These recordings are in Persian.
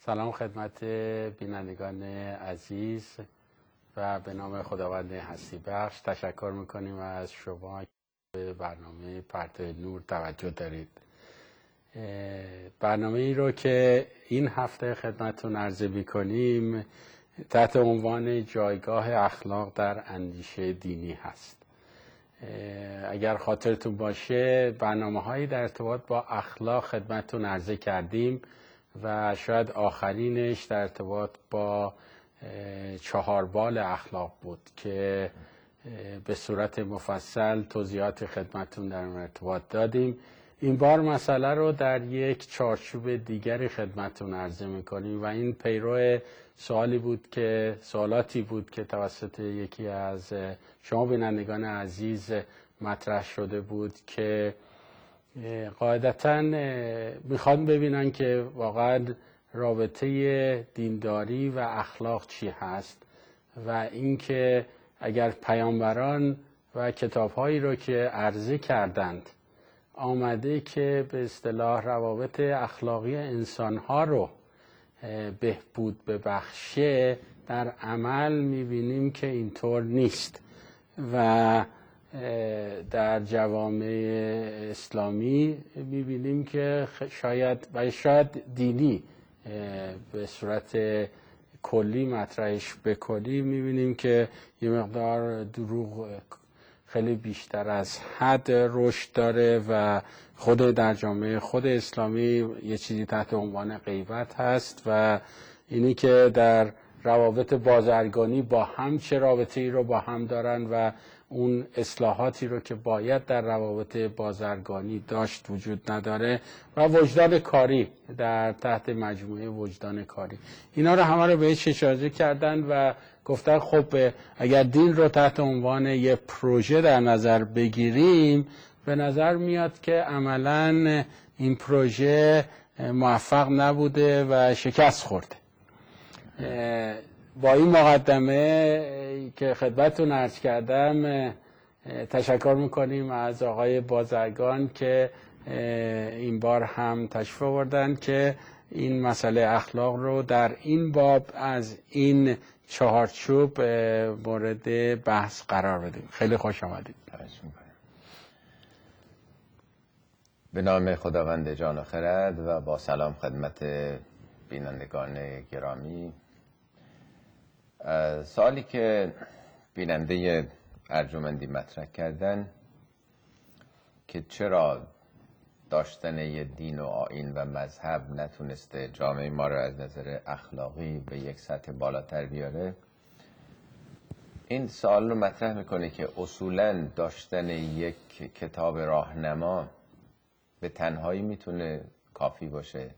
سلام خدمت بینندگان عزیز و به نام خداوند هستی بخش تشکر میکنیم از شما که به برنامه پرتو نور توجه دارید. برنامه ای رو که این هفته خدمتتون عرضه میکنیم تحت عنوان جایگاه اخلاق در اندیشه دینی هست. اگر خاطرتون باشه برنامه‌هایی در ارتباط با اخلاق خدمتتون عرضه کردیم و شاید آخرینش در ارتباط با چهاربال اخلاق بود که به صورت مفصل توضیحات خدمتتون در ارتباط دادیم. این بار مسئله رو در یک چارچوب دیگری خدمتتون عرضه میکنیم و این پیرو سوالاتی بود که توسط یکی از شما بینندگان عزیز مطرح شده بود که قاعدتاً میخوان ببینن که واقعا رابطه دینداری و اخلاق چی هست و اینکه اگر پیامبران و کتابهایی رو که عرضه کردند آمده که به اصطلاح روابط اخلاقی انسانها رو بهبود ببخشه، در عمل میبینیم که اینطور نیست و در جوامع اسلامی میبینیم که شاید دینی به صورت کلی مطرحش بکنیم میبینیم که یه مقدار دروغ خیلی بیشتر از حد رشد داره و خود در جامعه خود اسلامی یه چیزی تحت عنوان غیبت هست و اینی که در روابط بازرگانی با هم چه رابطه‌ای رو با هم دارن و اون اصلاحاتی رو که باید در روابط بازرگانی داشت وجود نداره و وجدان کاری در تحت مجموعه وجدان کاری، اینا رو همه رو بهش اشاره کردن و گفتن خب اگر دین رو تحت عنوان یه پروژه در نظر بگیریم به نظر میاد که عملاً این پروژه موفق نبوده و شکست خورده. با این مقدمه که خدمتتون عرض کردم تشکر میکنیم از آقای بازرگان که این بار هم تشریف آوردن که این مسئله اخلاق رو در این باب از این چهارچوب مورد بحث قرار بدیم. خیلی خوش آمدید. به نام خداوند جان و خرد و با سلام خدمت بینندگان گرامی. سوالی که بیننده ارجمندی مطرح کردن که چرا داشتن یه دین و آیین و مذهب نتونسته جامعه ما رو از نظر اخلاقی به یک سطح بالاتر بیاره، این سوال رو مطرح میکنه که اصولاً داشتن یک کتاب راهنما به تنهایی میتونه کافی باشه.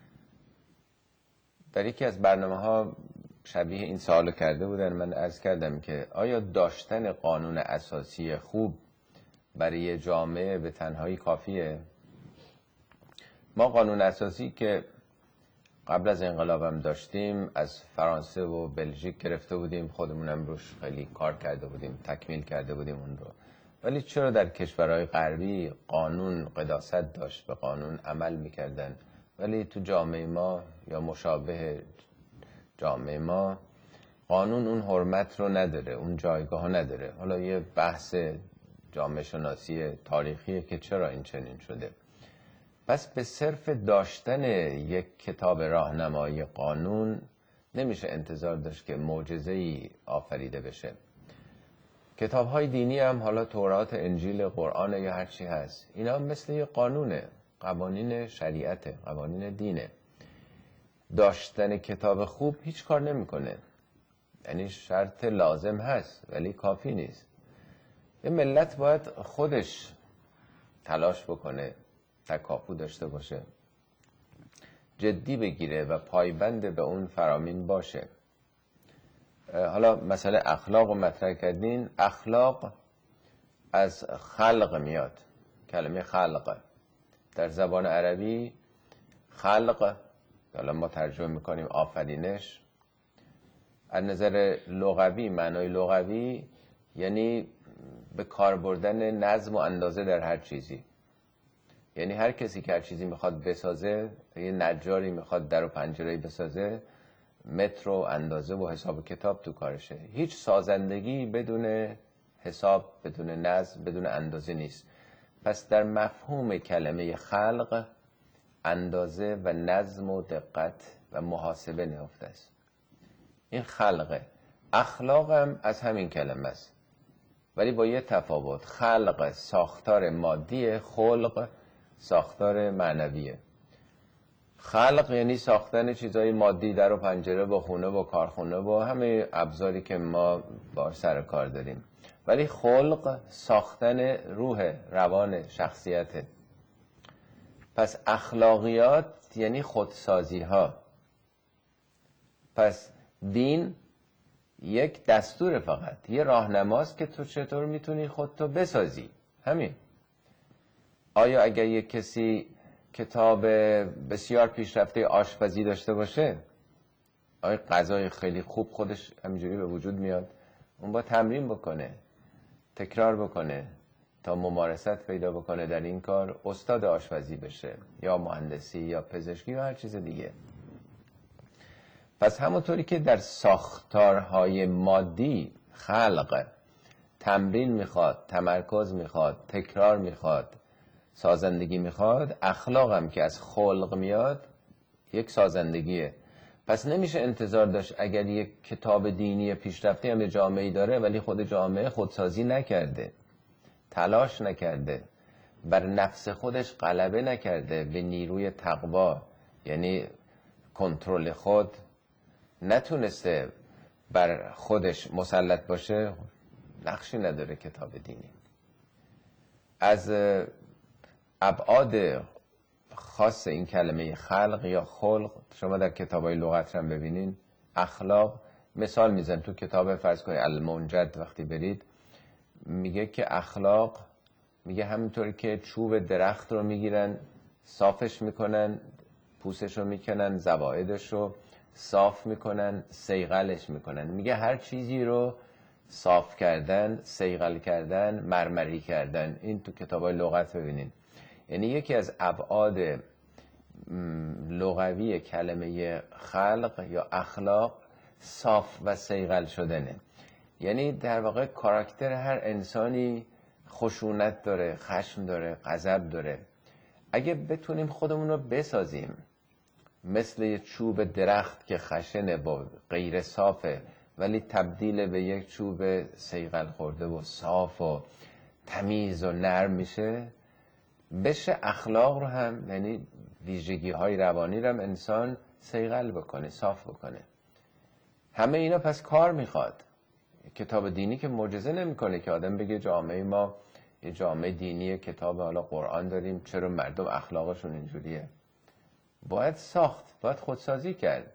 در یکی از برنامه‌ها شبیه این سوالو کرده بودن، من عرض کردم که آیا داشتن قانون اساسی خوب برای جامعه به تنهایی کافیه؟ ما قانون اساسی که قبل از انقلابم داشتیم از فرانسه و بلژیک گرفته بودیم، خودمونم روش خیلی کار کرده بودیم، تکمیل کرده بودیم اون رو. ولی چرا در کشورهای غربی قانون قداست داشت، به قانون عمل میکردن، ولی تو جامعه ما یا مشابه جامعه ما قانون اون حرمت رو نداره، اون جایگاه نداره؟ حالا یه بحث جامعه شناسی تاریخیه که چرا این چنین شده. پس به صرف داشتن یک کتاب راهنمایی قانون نمیشه انتظار داشت که معجزه‌ای آفریده بشه. کتاب‌های دینی هم، حالا تورات، انجیل، قرآن یا هر چی هست، اینا مثل یه قانونه، قوانین شریعته، قوانین دینه. داشتن کتاب خوب هیچ کار نمیکنه، یعنی شرط لازم هست ولی کافی نیست. یه ملت باید خودش تلاش بکنه، تکاپو داشته باشه، جدی بگیره و پایبند به اون فرامین باشه. حالا مسئله اخلاق رو مطرح کردین. اخلاق از خلق میاد، کلمه خلق در زبان عربی خلق، حالا ما ترجمه میکنیم آفرینش، از نظر لغوی، معنای لغوی یعنی به کار بردن نظم و اندازه در هر چیزی. یعنی هر کسی که هر چیزی میخواد بسازه، یه نجاری میخواد در و پنجره‌ای بسازه، متر و اندازه و حساب کتاب تو کارشه. هیچ سازندگی بدون حساب، بدون نظم، بدون اندازه نیست. پس در مفهوم کلمه خلق اندازه و نظم و دقت و محاسبه نهفته است. این خلقه. اخلاق هم از همین کلمه است، ولی با یه تفاوت. خلق ساختار مادیه، خلق ساختار معنویه. خلق یعنی ساختن چیزای مادی، در و پنجره با خونه با کارخونه با همه ابزاری که ما با سر کار داریم. ولی خلق ساختن روح، روان، شخصیته. پس اخلاقیات یعنی خودسازی ها. پس دین یک دستور، فقط یه راهنماست که تو چطور میتونی خودتو بسازی. همین. آیا اگر یک کسی کتاب بسیار پیشرفته آشپزی داشته باشه، آیا غذای خیلی خوب خودش همینجوری به وجود میاد؟ اون با تمرین بکنه، تکرار بکنه تا ممارست پیدا بکنه در این کار، استاد آشپزی بشه، یا مهندسی یا پزشکی یا هر چیز دیگه. پس همونطوری که در ساختارهای مادی خلق تمرین میخواد، تمرکز میخواد، تکرار میخواد، سازندگی میخواد، اخلاق هم که از خلق میاد یک سازندگیه. پس نمیشه انتظار داشت اگر یک کتاب دینی پیشرفته هم جامعه‌ای داره ولی خود جامعه خودسازی نکرده، تلاش نکرده، بر نفس خودش غلبه نکرده، به نیروی تقوا یعنی کنترل خود نتونسته بر خودش مسلط باشه، نقشی نداره کتاب دینی. از ابعاد خاص این کلمه خلق یا خلق شما در کتابای لغت هم ببینین. اخلاق مثال میزن تو کتاب فرض کنید المنجد، وقتی برید میگه که اخلاق، میگه همینطوری که چوب درخت رو میگیرن صافش میکنن، پوستش رو میکنن، زوائدش رو صاف میکنن، صیقلش میکنن. میگه هر چیزی رو صاف کردن، صیقل کردن، مرمری کردن. این تو کتابای لغت ببینین. یعنی یکی از ابعاد لغوی کلمه خلق یا اخلاق صاف و صیقل شدنه. یعنی در واقع کاراکتر هر انسانی خشونت داره، خشم داره، غضب داره. اگه بتونیم خودمون رو بسازیم مثل یه چوب درخت که خشنه با غیر صافه ولی تبدیل به یک چوب صیقل خورده و صاف و تمیز و نرم میشه، بشه اخلاق رو هم، یعنی ویژگی های روانی رو هم انسان صیقل بکنه، صاف بکنه. همه اینا پس کار میخواد. کتاب دینی که معجزه نمیکنه که آدم بگه جامعه ما یه جامعه دینی کتاب حالا قرآن داریم، چرا مردم اخلاقشون اینجوریه؟ باید ساخت، باید خودسازی کرد.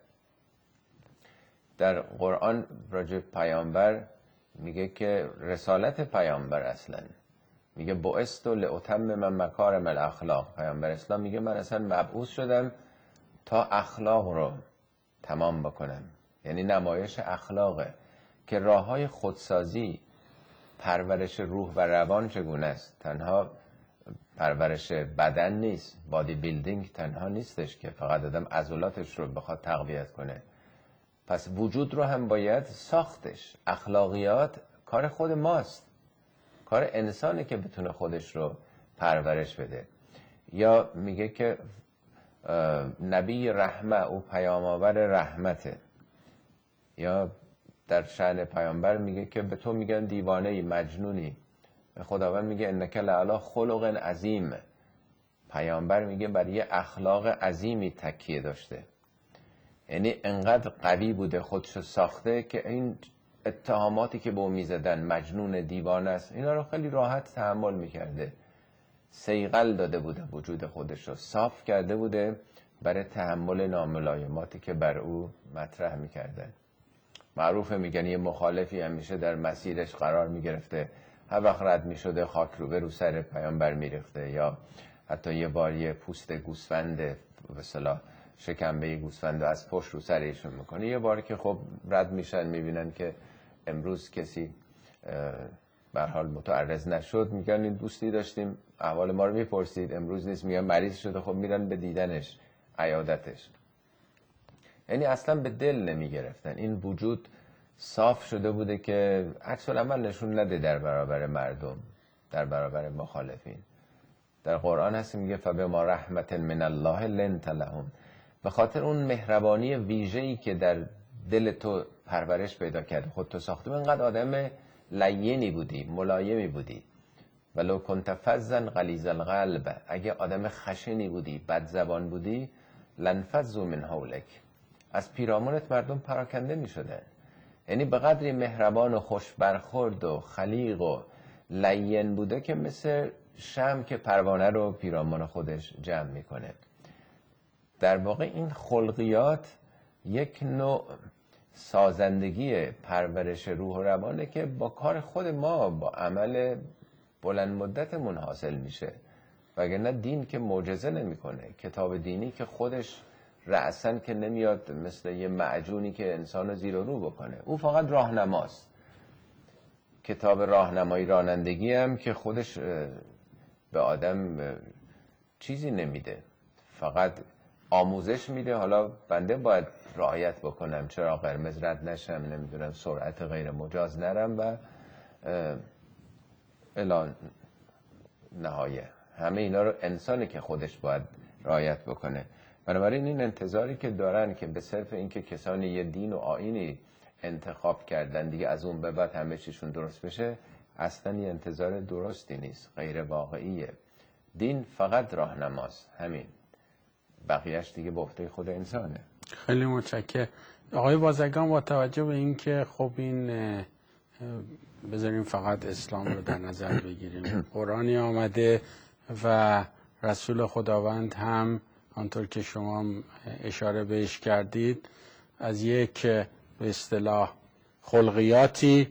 در قرآن راجع پیامبر میگه که رسالت پیامبر اصلا میگه بعثت لأتمم مکارم الاخلاق. پیامبر اسلام میگه من اصلا مبعوث شدم تا اخلاق رو تمام بکنم. یعنی نمایش اخلاقه که راههای خودسازی، پرورش روح و روان چگونه است. تنها پرورش بدن نیست، بادی بیلدینگ تنها نیستش که فقط آدم عضلاتش رو بخواد تقویت کنه. پس وجود رو هم باید ساختش. اخلاقیات کار خود ماست، کار انسانی که بتونه خودش رو پرورش بده. یا میگه که نبی رحمه او پیام آور رحمته. یا در شأن پیامبر میگه که به تو میگن دیوانه‌ای، مجنونی. خداوند میگه انک لعلی خلق عظیم. پیامبر میگه برای یه اخلاق عظیمی تکیه داشته. یعنی انقدر قوی بوده، خودشو ساخته که این اتهاماتی که به اون میزدن مجنون، دیوانه است، اینا رو خیلی راحت تحمل میکرده. صیقل داده بوده وجود خودش رو، صاف کرده بوده برای تحمل ناملایماتی که بر او مطرح میکردن. معروفه میگن یه مخالفی همیشه در مسیرش قرار میگرفته، هر وقت رد میشده خاک رو سر پیامبر میریخته. یا حتی یه بار یه پوست گوسفند به اصطلاح شکمبه گوسفند از پشت رو سر ایشون میکنه. یه بار که خب رد میشن میبینن که امروز کسی به هر حال متعرض نشد، میگن این دوستی داشتیم احوال ما رو میپرسید، امروز نیست، میگن مریض شده، خب میرن به دیدنش، عیادتش. یعنی اصلا به دل نمیگرفتن. این وجود صاف شده بوده که عکس العمل نشون نده در برابر مردم، در برابر مخالفین. در قرآن هست میگه فبما رحمت من الله لنت لهم، به خاطر اون مهربانی ویژه‌ای که در دل تو پرورش پیدا کرده، خود تو ساخته، اینقدر آدم لینی بودی، ملایمی بودی. ولو کنت فظا غلیظ القلب، اگه آدم خشنی بودی، بد زبان بودی، لنفضوا من حولک، از پیرامونت مردم پراکنده میشدن. یعنی به قدری مهربان و خوش برخورد و خلیق و لین بوده که مثل شمع که پروانه رو پیرامون خودش جمع میکنه. در واقع این خلقیات یک نوع سازندگی پرورش روح و روانه که با کار خود ما، با عمل بلند مدتمون حاصل میشه. وگرنه دین که معجزه نمیکنه، کتاب دینی که خودش رأسن که نمیاد مثل یه معجونی که انسان رو زیر و رو بکنه، او فقط راهنماست. کتاب راهنمایی رانندگی هم که خودش به آدم چیزی نمیده، فقط آموزش میده. حالا بنده باید رعایت بکنم، چرا قرمز رد نشم، نمیدونم سرعت غیر مجاز نرم و الی نهایه. همه اینا رو انسانی که خودش باید رعایت بکنه. بنابراین این انتظاری که دارن که به صرف اینکه کسانی یه دین و آیینی انتخاب کردن دیگه از اون به بعد همه چیشون درست بشه، اصلا یه انتظار درستی نیست، غیر واقعیه. دین فقط راهنماست، همین، بقیهش دیگه به عهده خود انسانه. خیلی متشکرم آقای بازرگان. با توجه به اینکه خب این بذاریم فقط اسلام رو در نظر بگیریم، قرآنی آمده و رسول خداوند هم آنطور که شما اشاره بهش کردید از یک به اصطلاح خلقیاتی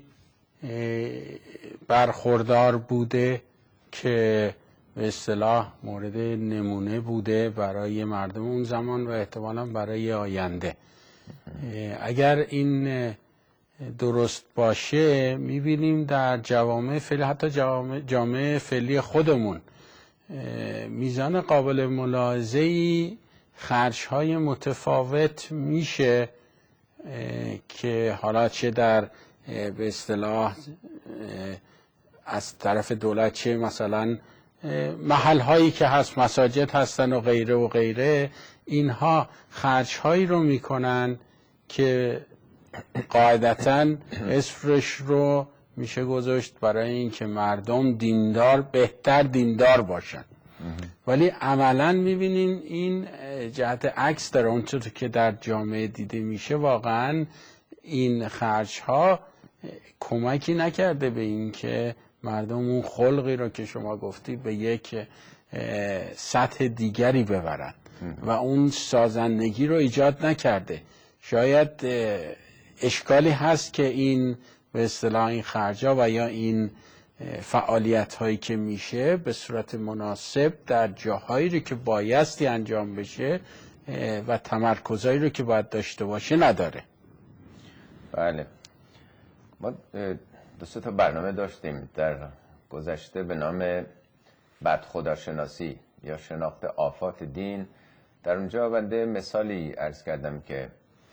برخوردار بوده که به اصطلاح مورد نمونه بوده برای مردم اون زمان و احتمالاً برای آینده. اگر این درست باشه میبینیم در جوامع فعلی، حتی جامعه فعلی خودمون، میزان قابل ملاحظه‌ای خرج‌های متفاوت میشه که حالا چه در به اصطلاح از طرف دولت، چه مثلا محل‌هایی که هست، مساجد هستن و غیره و غیره، اینها خرج‌هایی رو میکنن که قاعدتاً اسمش رو میشه گذاشت برای اینکه مردم دیندار، بهتر دیندار باشن. ولی عملاً میبینیم این جهت عکس داره. اونچه که در جامعه دیده میشه واقعاً این خرج‌ها کمکی نکرده به اینکه مردم اون خلقی رو که شما گفتی به یک سطح دیگری ببرن و اون سازندگی رو ایجاد نکرده. شاید اشکالی هست که این به اصطلاح این خرجا و یا این فعالیت هایی که میشه به صورت مناسب در جاهایی رو که بایستی انجام بشه و تمرکزهایی رو که باید داشته باشه نداره. بله، ما دو سه تا برنامه داشتیم در گذشته به نام بدخداشناسی یا شناخت آفات دین. در اونجا بنده مثالی عرض کردم که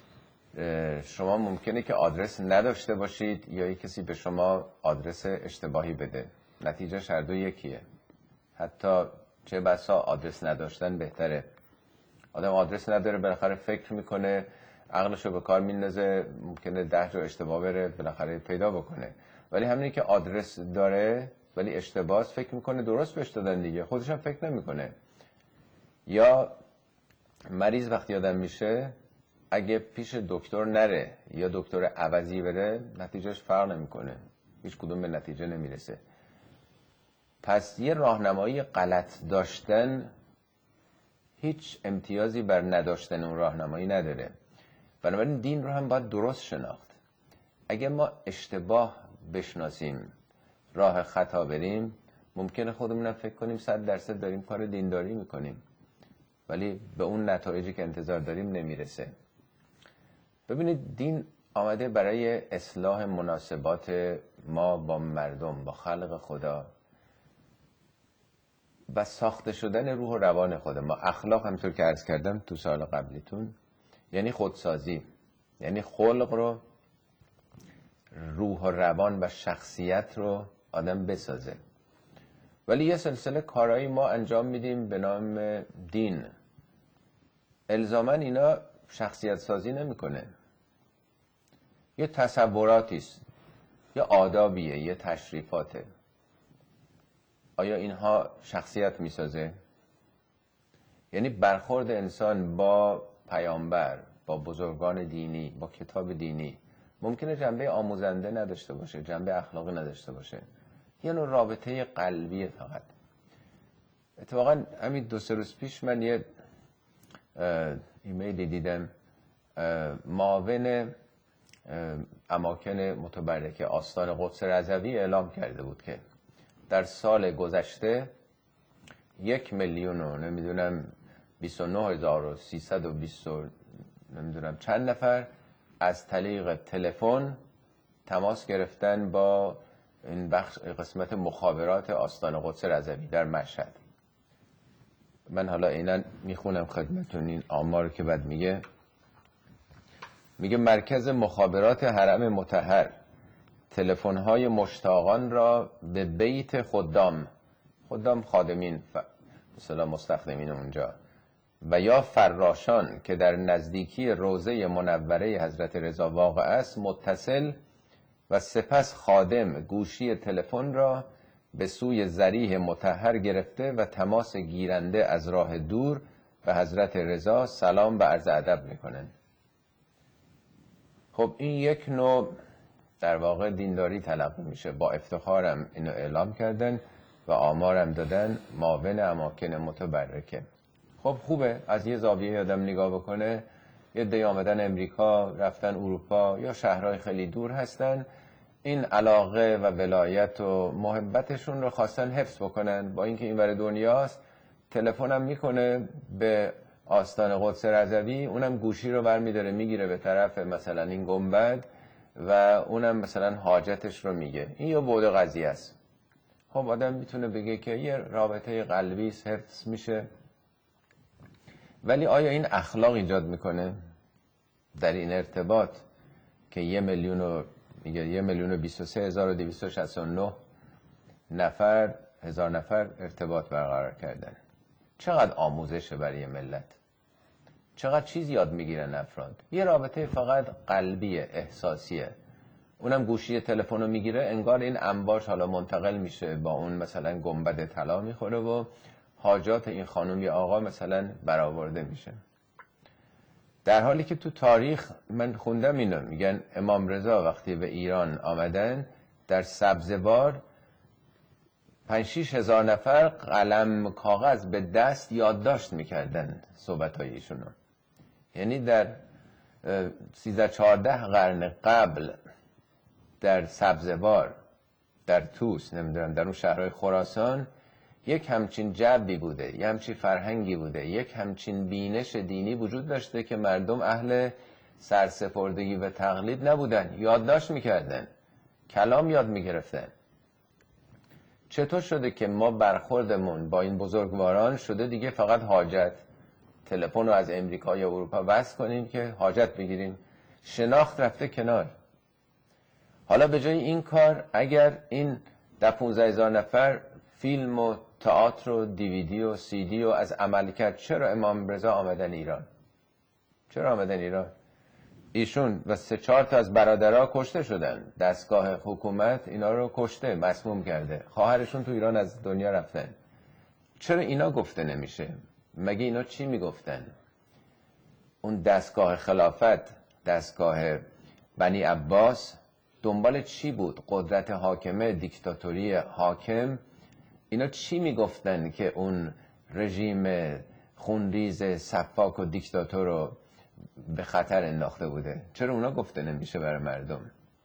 شما ممکنه که آدرس نداشته باشید یا یک کسی به شما آدرس اشتباهی بده، نتیجه هر دو یکیه. حتی چه بسا آدرس نداشتن بهتره. آدم آدرس نداره، بالاخره فکر میکنه، عقلشو به کار میندازه، ممکنه 10 جا اشتباه بره، بالاخره پیدا بکنه. ولی همینی که آدرس داره ولی اشتباهه، فکر میکنه درست بهش دادن دیگه، خودش هم فکر نمیکنه. یا مریض وقتی آدم میشه، اگه پیش دکتر نره یا دکتر عوضی بره، نتیجهش فرق نمیکنه، هیچ کدوم به نتیجه نمیرسه. پس یه راهنمایی غلط داشتن هیچ امتیازی بر نداشتن اون راهنمایی نداره. بنابراین دین رو هم باید درست شناخت. اگه ما اشتباه بشناسیم، راه خطا بریم، ممکنه خودمون فکر کنیم 100% داریم کار دینداری میکنیم، ولی به اون نتایجی که انتظار داریم نمیرسه. ببینید، دین آمده برای اصلاح مناسبات ما با مردم، با خلق خدا و ساخته شدن روح و روان خود ما. اخلاق همطور که عرض کردم تو سال قبلیتون یعنی خودسازی، یعنی خلق رو، روح و روان و شخصیت رو آدم بسازه. ولی یه سلسله کارهایی ما انجام میدیم به نام دین، الزاماً اینا شخصیت سازی نمیکنه. یه تصوراتی است، یه آدابیه، یه تشریفاته. آیا اینها شخصیت میسازه؟ یعنی برخورد انسان با پیامبر، با بزرگان دینی، با کتاب دینی ممکنه جنبه آموزنده نداشته باشه، جنبه اخلاقی نداشته باشه، یه نوع رابطه قلبیه فقط. اتفاقا همین 2-3 روز پیش من یه ایمیلی دیدم، معاون اماکن متبرکه آستان قدس رضوی اعلام کرده بود که در سال گذشته 1,029,320 نمیدونم چند نفر از طریق تلفن تماس گرفتن با این بخش قسمت مخابرات آستان قدس رضوی در مشهد. من حالا عیناً میخونم خدمتون این آمار که بعد میگه مرکز مخابرات حرم مطهر تلفن‌های مشتاقان را به بیت خدام خادمین مثلا مستخدمین اونجا و یا فراشان که در نزدیکی روضه منوره حضرت رضا واقع است متصل و سپس خادم گوشی تلفن را به سوی ضریح مطهر گرفته و تماس گیرنده از راه دور به حضرت رضا سلام و عرض ادب میکنن. خب این یک نوع در واقع دینداری تلقی میشه. با افتخارم اینو اعلام کردن و آمارم دادن معاون اماکن متبرکه. خب خوبه از یه زاویه آدم نگاه بکنه، یه عده‌ای آمدن امریکا، رفتن اروپا یا شهرهای خیلی دور هستن، این علاقه و ولایت و محبتشون رو خواستن حفظ بکنن. با اینکه این ور دنیاست، تلفنم میکنه به آستان قدس رضوی، اونم گوشی رو برمی‌داره میگیره به طرف مثلا این گنبد و اونم مثلا حاجتش رو میگه. این یه بعد قضیه است. خب آدم میتونه بگه که یه رابطه قلبی حفظ میشه، ولی آیا این اخلاق ایجاد میکنه در این ارتباط که 1,023,269 نفر ارتباط برقرار کردن؟ چقدر آموزشه برای ملت، چقدر چیز یاد میگیرن افراد. یه رابطه فقط قلبیه، احساسیه. اونم گوشی تلفن رو میگیره، انگار این انباش حالا منتقل میشه با اون مثلا گنبد طلا میخوره و حاجات این خانم یا آقا مثلا برآورده میشه. در حالی که تو تاریخ من خوندم اینو میگن امام رضا وقتی به ایران آمدن در سبزوار 5-6 هزار نفر قلم کاغذ به دست یادداشت میکردن صحبت‌های ایشونو. یعنی در 13-14 قرن قبل در سبزوار، در طوس، نمیدونم در اون شهرهای خراسان یک همچین جبی بوده، یک همچین فرهنگی بوده، یک همچین بینش دینی وجود داشته که مردم اهل سرسپردگی و تقلید نبودن، یادداشت میکردن، کلام یاد میگرفتن. چطور شده که ما برخوردمون با این بزرگواران شده دیگه فقط حاجت، تلفن رو از امریکا یا اروپا وصل کنیم که حاجت بگیریم، شناخت رفته کنار. حالا به جای این کار اگر این 15,000 نفر فیلم و تئاتر و دیویدی و سیدی و از عمل کرد، چرا امام رضا آمدن ایران؟ چرا آمدن ایران؟ ایشون و 3-4 تا از برادرها کشته شدن، دستگاه حکومت اینا رو کشته، مسموم کرده، خواهرشون تو ایران از دنیا رفتن. چرا اینا گفته نمیشه؟ مگه اینا چی میگفتن؟ اون دستگاه خلافت، دستگاه بنی عباس دنبال چی بود؟ قدرت حاکمه، دیکتاتوری حاکم. اینا چی میگفتن که اون رژیم خونریز سفاک و دیکتاتور رو به خطر انداخته بوده؟ چرا اونا گفته نمیشه برای مردم؟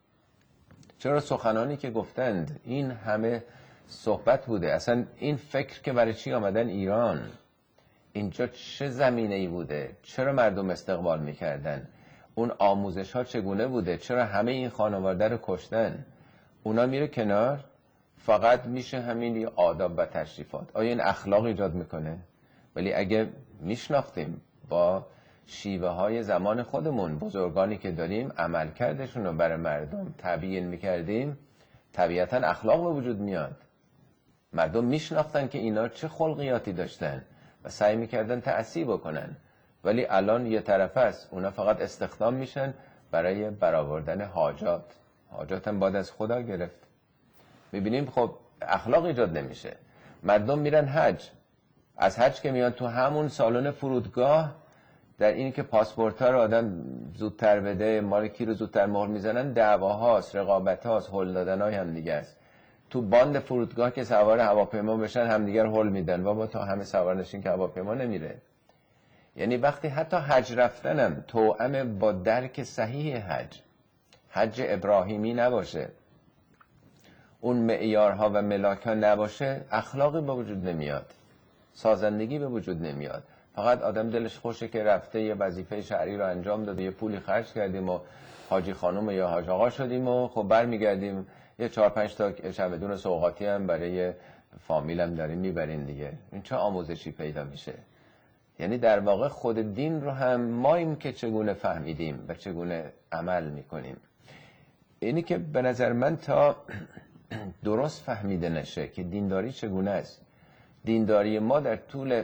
چرا سخنانی که گفتند این همه صحبت بوده؟ اصلا این فکر که برای چی آمدن ایران؟ اینجا چه زمینه‌ای بوده؟ چرا مردم استقبال میکردن؟ اون آموزش ها چگونه بوده؟ چرا همه این خانواده رو کشتن؟ اونا میره کنار، فقط میشه همین آداب و تشریفات. آیا این اخلاق ایجاد میکنه؟ ولی اگه میشناختیم با شیوه های زمان خودمون، بزرگانی که داریم عملکردشون رو برای مردم تبیین میکردیم، طبیعتا اخلاق به وجود میاد. مردم میشناختن که اینا چه خلقیاتی داشتن و سعی میکردن تأثیر بکنن. ولی الان یه طرف است، اونا فقط استخدام میشن برای برآوردن حاجات. حاجات هم باید از خدا گرفت. میبینیم خب اخلاق ایجاد نمیشه. مردم میرن حج، از حج که میان تو همون سالن فرودگاه، در این که پاسپورت ها رو آدم زودتر بده، مال کی رو زودتر مهر میزنن، دعواهاست، رقابت‌هاست، هل دادنای هم دیگه است. تو باند فرودگاه که سوار هواپیما بشن همدیگر هل میدن، بابا تا همه سوار نشین که هواپیما نمیره. یعنی وقتی حتی حج رفتنم توأم با درک صحیح حج ابراهیمی نباشه، اون معیارها و ملاک‌ها نباشه، اخلاقی به وجود نمیاد، سازندگی به وجود نمیاد. فقط آدم دلش خوشه که رفته یه وظیفه شرعی رو انجام داده، یه پولی خرج کردیم و حاجی خانم یا حاج آقا شدیم و خب برمیگردیم یه 4-5 تا چمدون سوغاتی هم برای فامیلم داریم میبرین دیگه. این چه آموزشی پیدا میشه؟ یعنی در واقع خود دین رو هم ماییم که چگونه فهمیدیم و چگونه عمل میکنیم. اینی که به نظر من تا درست فهمیده نشه که دینداری چگونه است. دینداری ما در طول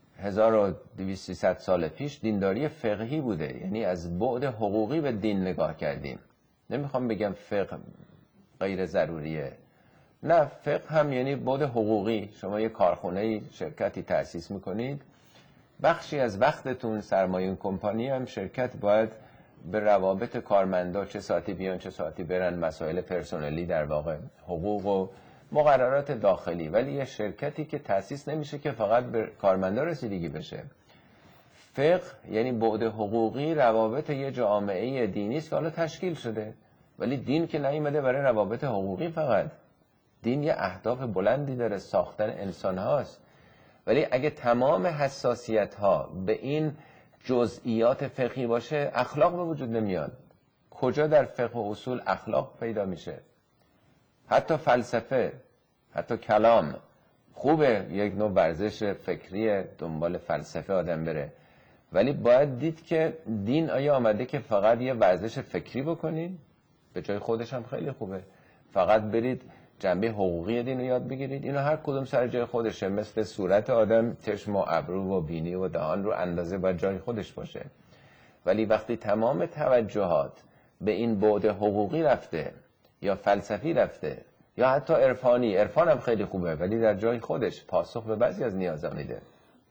1200-300 سال پیش دینداری فقهی بوده، یعنی از بعد حقوقی به دین نگاه کردیم. نمیخوام بگم فقه غیر ضروریه، نه، فقه هم یعنی بعد حقوقی. شما یه کارخونه شرکتی تأسیس میکنید، بخشی از وقتتون سرمایه کمپانی هم شرکت باید به روابط کارمندا، چه ساعتی بیان چه ساعتی برن، مسائل پرسنلی در واقع، حقوق و مقررات داخلی. ولی یه شرکتی که تأسیس نمیشه که فقط به کارمندا رسیدگی بشه. فقه یعنی بعد حقوقی، روابط یه جامعه دینی است که حالا تشکیل شده، ولی دین که نیامده برای روابط حقوقی فقط. دین یه اهداف بلندی داره، ساختن انسان هاست. ولی اگه تمام حساسیت ها به این جزئیات فقهی باشه، اخلاق به وجود نمیاد. کجا در فقه و اصول اخلاق پیدا میشه؟ حتی فلسفه، حتی کلام خوبه، یک نوع ورزش فکری، دنبال فلسفه آدم بره، ولی باید دید که دین آیا آمده که فقط یه ورزش فکری بکنید؟ به جای خودش هم خیلی خوبه. فقط برید جنبه حقوقی دین رو یاد بگیرید، اینا هر کدوم سر جای خودشه. مثل صورت آدم، چشم و ابرو و بینی و دهان رو اندازه باید جای خودش باشه. ولی وقتی تمام توجهات به این بعد حقوقی رفته یا فلسفی رفته یا حتی عرفانی، عرفان هم خیلی خوبه ولی در جای خودش پاسخ به بعضی از نیازا میده.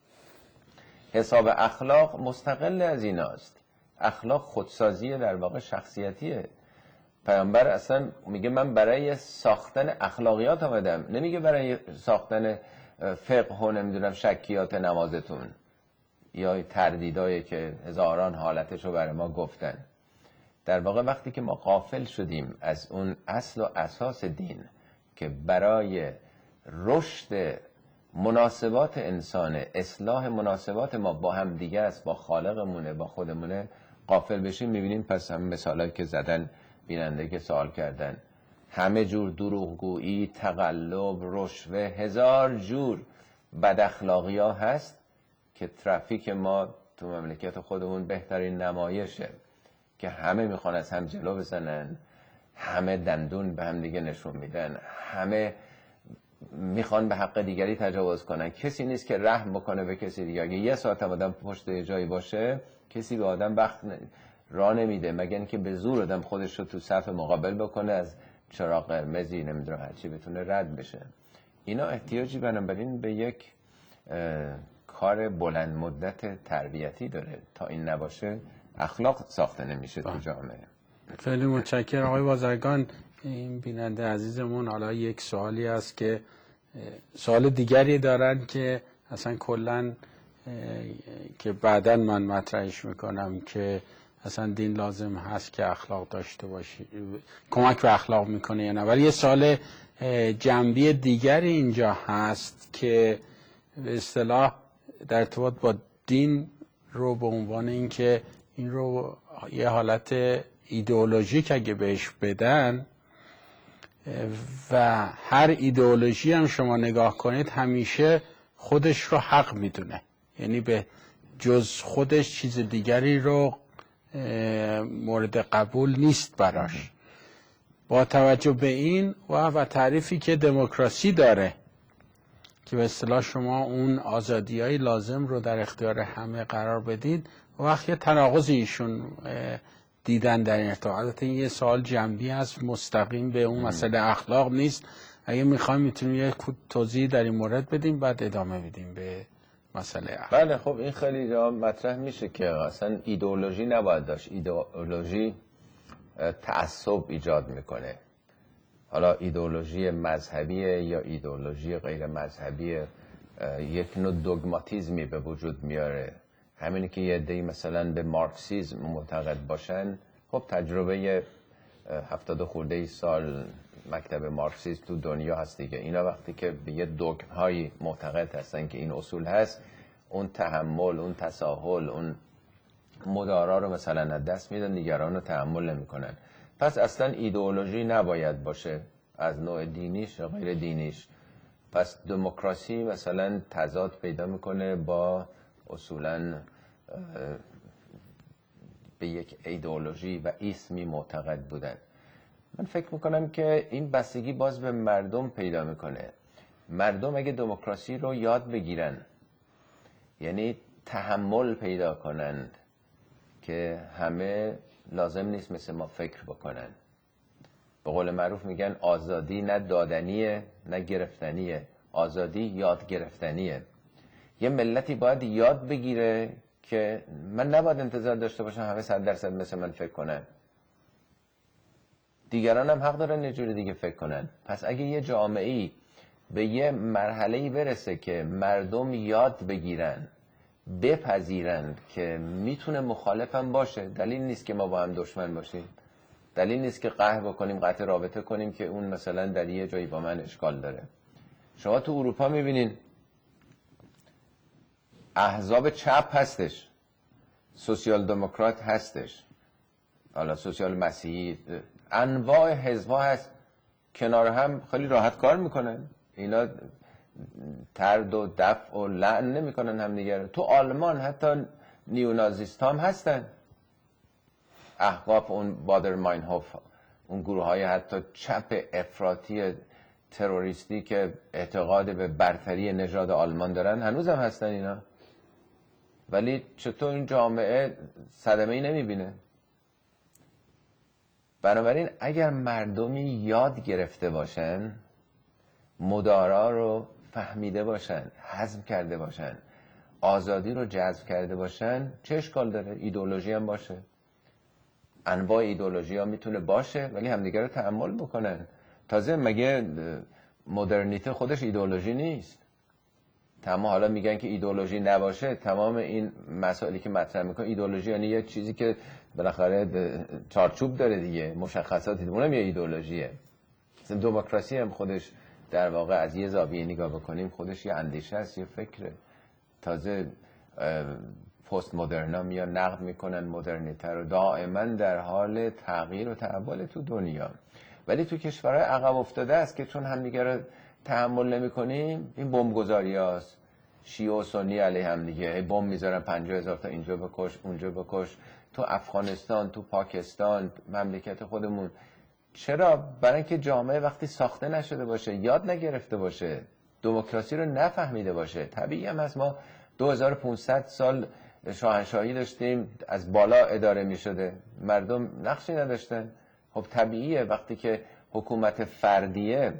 حساب اخلاق مستقل از ایناست. اخلاق خودسازی در واقع شخصیتیه. پیامبر اصلا میگه من برای ساختن اخلاقیات آمدم، نمیگه برای ساختن فقه و نمیدونم شکیات نمازتون یا تردیدایی که هزاران حالتشو برای ما گفتن. در واقع وقتی که ما غافل شدیم از اون اصل و اساس دین که برای رشد مناسبات انسان، اصلاح مناسبات ما با هم دیگه است، با خالقمونه، با خودمونه، غافل بشیم، میبینیم پس هم مثالایی که زدن بیننده که سوال کردن، همه جور دروغگویی، تقلب، رشوه، هزار جور بد اخلاقی ها هست که ترافیک ما تو مملکت خودمون بهترین نمایشه که همه میخوان از هم جلو بزنن، همه دندون به هم دیگه نشون میدن، همه میخوان به حق دیگری تجاوز کنن. کسی نیست که رحم بکنه به کسی دیگه. اگه یه ساعت هم آدم پشت یه جایی باشه، کسی به آدم وقت راه نمیده مگر اینکه به زور آدم خودش رو تو صف مقابل بکنه، از چراغ قرمزی نمیدونم هرچی بتونه رد بشه. اینا احتیاجی بنابراین به یک کار بلند مدت تربیتی داره. تا این نباشه اخلاق ساخته نمیشه تو جامعه. خیلی متشکرم آقای بازرگان. این بیننده عزیزمون حالا یک سوالی هست که سوال دیگری دارن که اصلا کلن که بعداً من مطرحش میکنم که اصلا دین لازم هست که اخلاق داشته باشی، کمک به اخلاق میکنه یا نه. ولی یه سوال جنبی دیگری اینجا هست که به اصطلاح در ارتباط با دین رو به عنوان اینکه این رو یه حالت ایدئولوژیک اگه بهش بدن، و هر ایدئولوژی هم شما نگاه کنید همیشه خودش رو حق میدونه، یعنی به جز خودش چیز دیگری رو مورد قبول نیست براش. با توجه به این و تعریفی که دموکراسی داره که به اصطلاح شما اون آزادی‌های لازم رو در اختیار همه قرار بدید، وقتی تناقض ایشون دیدن در این ارتباط. البته این یه سوال جنبی هست، مستقیم به اون مسئله اخلاق نیست. اگه میخوایم میتونیم یه توضیح در این مورد بدیم، بعد ادامه بدیم به مسئله اخلاق. بله خب این خیلی جا مطرح میشه که اصلا ایدئولوژی نباید داشت. ایدئولوژی تعصب ایجاد میکنه. حالا ایدئولوژی مذهبیه یا ایدئولوژی غیر مذهبیه، یک نوع دوگماتیزمی به وجود میاره. همینی که یه عده‌ای مثلا به مارکسیسم معتقد باشن، خب تجربه 70 خورده سال مکتب مارکسیسم تو دنیا هست دیگه. اینا وقتی که به یه دوگم هایی معتقد هستن که این اصول هست، اون تحمل، اون تساهل، اون مدارا رو مثلا از دست میدن، دیگران رو تحمل نمیکنن. پس اصلا ایدئولوژی نباید باشه از نوع دینیش یا غیر دینیش. پس دموکراسی مثلا تضاد پیدا میکنه با اصولا به یک ایدئولوژی و اسمی معتقد بودن. من فکر میکنم که این بستگی باز به مردم پیدا میکنه. مردم اگه دموکراسی رو یاد بگیرن، یعنی تحمل پیدا کنند که همه لازم نیست مثل ما فکر بکنن. به قول معروف میگن آزادی نه دادنیه نه گرفتنیه، آزادی یاد گرفتنیه. یه ملتی باید یاد بگیره که من نباید انتظار داشته باشم همه 100% مثل من فکر کنن. دیگران هم حق دارن یه جوری دیگه فکر کنن. پس اگه یه جامعه‌ای به یه مرحله‌ای برسه که مردم یاد بگیرن، بپذیرند که میتونه مخالفم باشه، دلیل نیست که ما با هم دشمن باشیم، دلیل نیست که قهر بکنیم، قطع رابطه کنیم که اون مثلا در یه جایی با من اشکال داره. شما تو اروپا میبینین احزاب چپ هستش، سوسیال دموکرات هستش، حالا سوسیال مسیحی، انواع حزب‌ها هست، کنار هم خیلی راحت کار میکنن. اینا ترد و دفع و لعن نمیکنن هم دیگه. تو آلمان حتی نیونازیست هم هستن، احقاف اون بادر ماینهوف، اون گروه های حتی چپ افراطی تروریستی که اعتقاد به برتری نژاد آلمان دارن هنوز هم هستن اینا. ولی چطور این جامعه صدمه‌ای نمیبینه؟ بنابراین اگر مردمی یاد گرفته باشن، مدارا رو فهمیده باشن، هضم کرده باشن، آزادی رو جذب کرده باشن، چه اشکال داره؟ ایدئولوژی هم باشه، انواع ایدئولوژی ها میتونه باشه، ولی همدیگه رو تحمل بکنن. تازه مگه مدرنیته خودش ایدئولوژی نیست؟ تمام حالا میگن که ایدئولوژی نباشه، تمام این مسائلی که مطرح میکنه ایدئولوژی یعنی یه چیزی که بالاخره چارچوب داره دیگه، مشخصاتی، اونم یه ایدئولوژیه. مثلا دموکراسی هم خودش در واقع از یه زاویه نگاه بکنیم خودش یه اندیشه است، یه فکره. تازه پست مدرنا میان نقد میکنن مدرنیته رو، دائما در حال تغییر و تحول تو دنیا. ولی تو کشورهای عقب افتاده است که چون همدیگه رو تحمل نمی‌کنیم، این بمبگذاریاست، شیعه و سنی علیه هم دیگه، بمب میذارن 50,000 تا اینجا بکش اونجا بکش. تو افغانستان، تو پاکستان، مملکت خودمون. چرا؟ برای اینکه جامعه وقتی ساخته نشده باشه، یاد نگرفته باشه، دموکراسی رو نفهمیده باشه. طبیعی هم از ما 2500 سال شاهنشاهی داشتیم، از بالا اداره میشده، مردم نقشی نداشتن. خب طبیعیه وقتی که حکومت فردیه،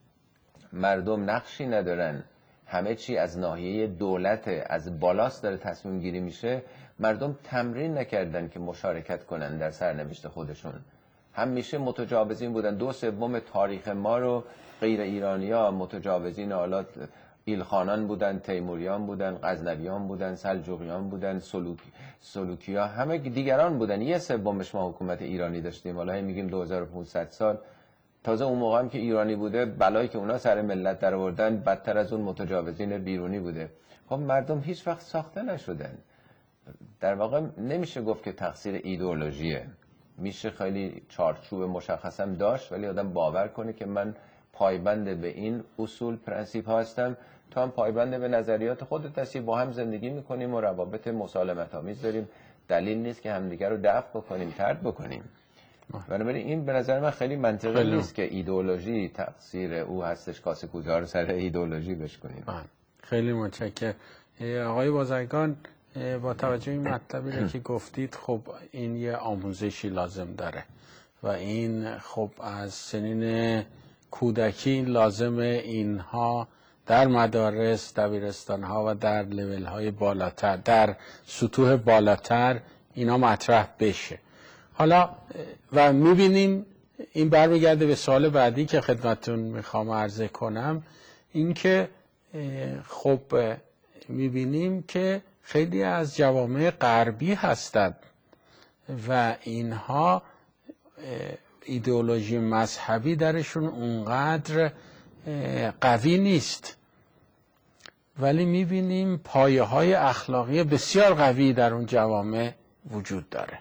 مردم نقشی ندارن، همه چی از ناحیه دولت، از بالاست داره تصمیم گیری میشه، مردم تمرین نکردن که مشارکت کنن در سرنوشت خودشون. همیشه متجاوزین بودن. 2/3 تاریخ ما رو غیر ایرانی‌ها متجاوزین، حالا ایلخانان بودن، تیموریان بودن، غزنویان بودن، سلجوقیان بودن، سلوکی‌ها، همه دیگران بودن. 1/3 ما حکومت ایرانی داشتیم. حالا میگیم 2500 سال. تازه اون موقع هم که ایرانی بوده، بلایی که اونا سر ملت در آوردن بدتر از اون متجاوزین بیرونی بوده. خب مردم هیچ وقت ساخته نشدن. در واقع نمیشه گفت که تقصیر ایدئولوژیه. میشه خیلی چارچوب مشخصم داشت، ولی آدم باور کنه که من پایبند به این اصول پرنسیپ ها هستم، تا هم پایبند به نظریات خودت هستی، با هم زندگی میکنیم و روابط مسالمت آمیز داریم، دلیل نیست که همدیگر رو دفع بکنیم، طرد بکنیم. بنابراین این به نظر من خیلی منطقی نیست که ایدئولوژی تقصیر او هستش، کاسه کوزه رو سر ایدئولوژی بشکنیم. خیلی متشکرم آقای بازرگان. با توجه این مطلبی رو که گفتید، خب این یه آموزشی لازم داره و این خب از سنین کودکی لازمه اینها در مدارس، دبیرستان‌ها و در لول‌های بالاتر، در سطوح بالاتر اینا مطرح بشه. حالا و می‌بینیم این برمیگرده به سوال بعدی که خدمتتون میخوام عرضه کنم، اینکه خب می‌بینیم که خیلی از جوامع غربی هستند و اینها ایدئولوژی مذهبی درشون اونقدر قوی نیست، ولی می‌بینیم پایه‌های اخلاقی بسیار قوی در اون جوامع وجود داره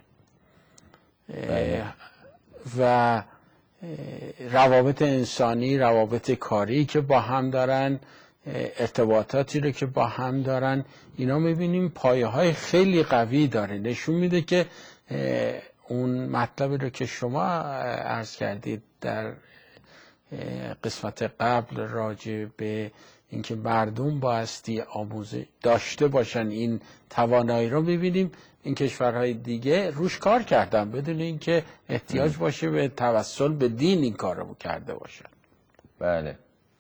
و روابط انسانی، روابط کاری که با هم دارن، ارتباطاتی رو که با هم دارن، اینا می‌بینیم پایه‌های خیلی قوی داره. نشون میده که اون مطلبی رو که شما عرض کردید در قسمت قبل راجع به اینکه مردم بایستی آموزش داشته باشن، این توانایی رو می‌بینیم این کشورهای دیگه روش کار کردن بدون اینکه احتیاج باشه به توسل به دین این کار رو کرده باشن. بله.